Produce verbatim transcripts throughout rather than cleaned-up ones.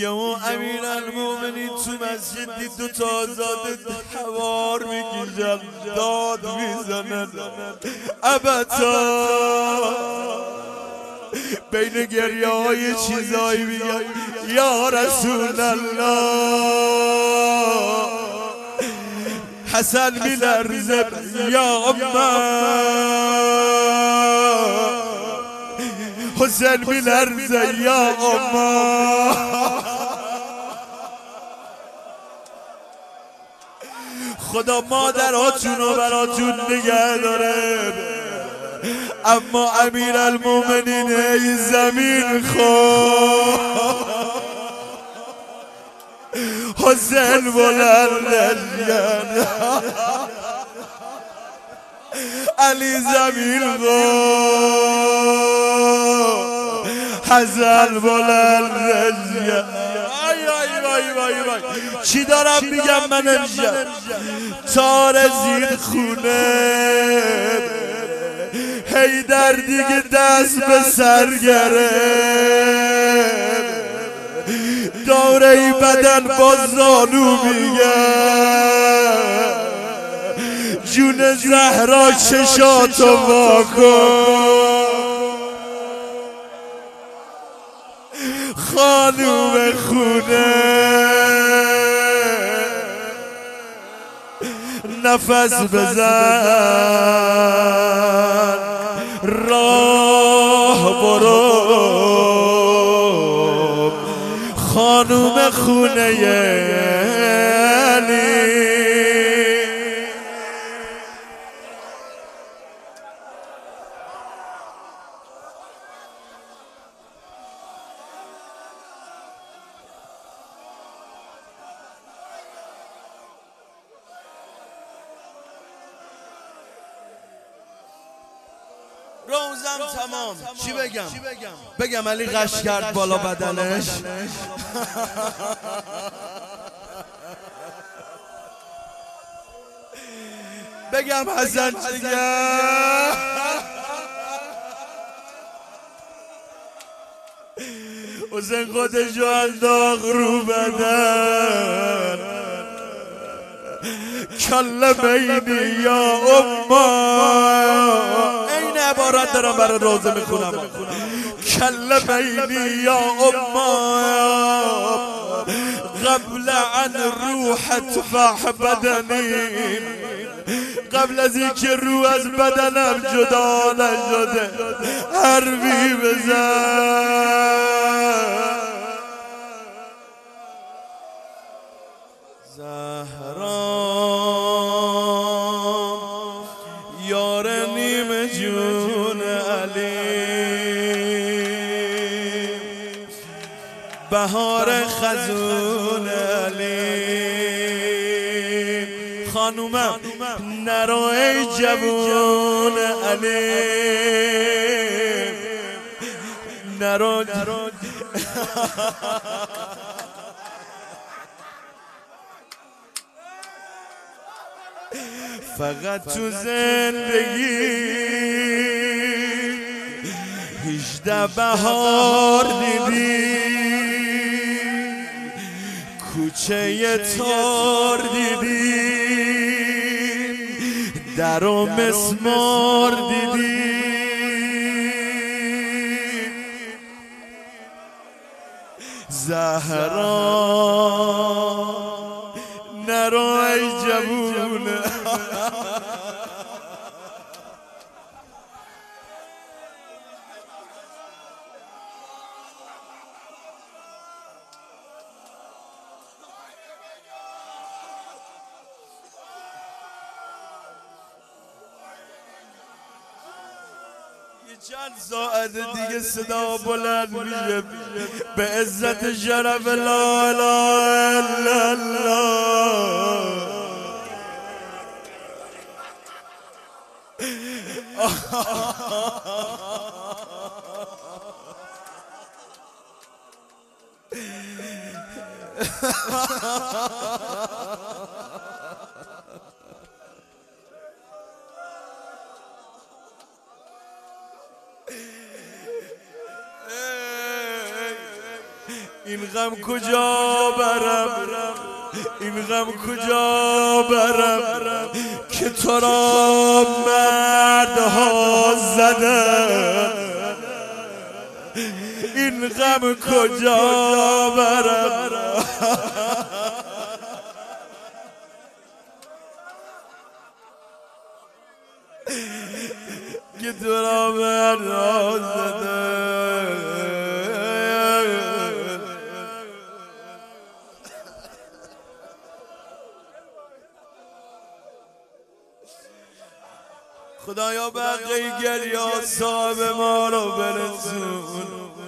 یهو امیرالمومنین تو مسجد دید دو تا آزاده حوار میکشن داد میزنن ابتا بین گریه های چیزایی میگن یا رسول الله حسن میلرزه یا امه حسین میلرزه یا امه خدا مادراتون رو براتون نگه داره اما امیرالمومنین ای زمین خود حسین بلند علی زمین خود حسن بلند ای وای وای وای وای چی دارم میگم من امشب تار زیر خونه هی در دیگه دست به سر گرفت دوره بدن با زانو میگه جون زهرا چشاتو واکن خانوم خونه نفس بزن راه برو خانوم خونه علی روزم تمام چی بگم بگم علی قش کرد بالا بدنش بگم حسن جگر حسین خودشو انداخت رو بدن کله بینی یا امه این عبارت دارم برای روزه میخونم کله بینی یا امه قبل عن روح تفاح بدنی قبل از اینکه روح از بدنم جدا نشده حرفی بزن زهرا یار نیم جون علی بهار خزون علی خانومم نرو ای جوون علی نرو فقط تو زندگی هجده بهار دیدی کوچه تار دیدی در و مسمار دیدی زهرا نرو ای جوونه چند ساعت دیگه صدا بلند میشه به عزت شرف لا اله الا الله این غم کجا برم، این غم کجا برم که تو را مردها زدن، این غم کجا برم. که تو را مردها زدن. خدایا بقیه گریا صاحب ما رو برسون،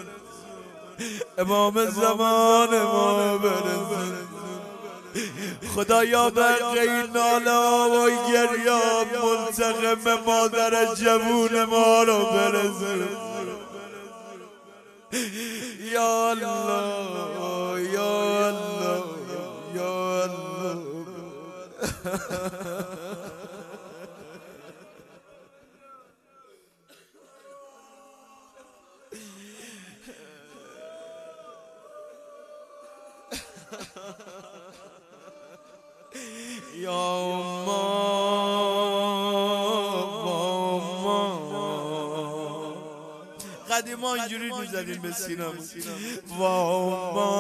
امام زمان ما برسون. خدایا بقیه ناله و گریا منتقم مادر جوون ما رو برسون. یا الله یا الله یا الله. یا ما قدیما اینجوری میزدیم به سینم. وا ما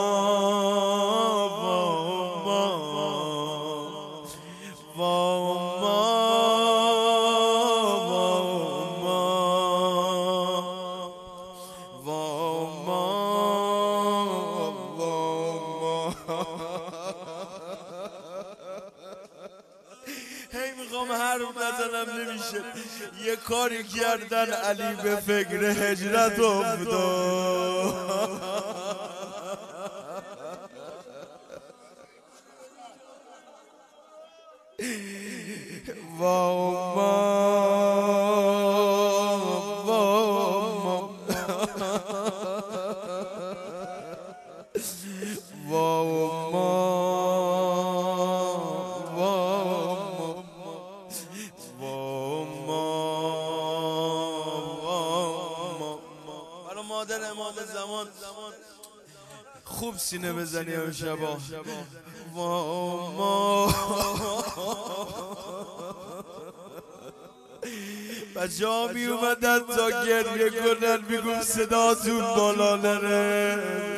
هی میخوام حرف نزنم نمیشه. یه کاری کردن علی به فکر هجرت افتاد. وا ما مادر امام زمان خوب سینه بزنی اون شبا. وا ما بچه ها می اومدن تا گریه کنن، میگم صداتون بالا نره.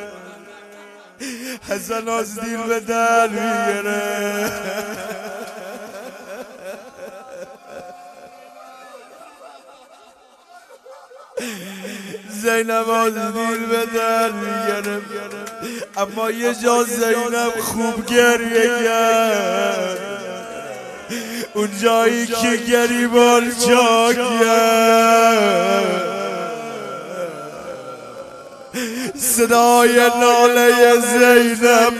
حسن از دیر به در میگره. زینب از دیر به در میگره. اما یه جا زینب خوب گریه کرد، اون جایی که گریبان چاک کرد. صدای ناله زینب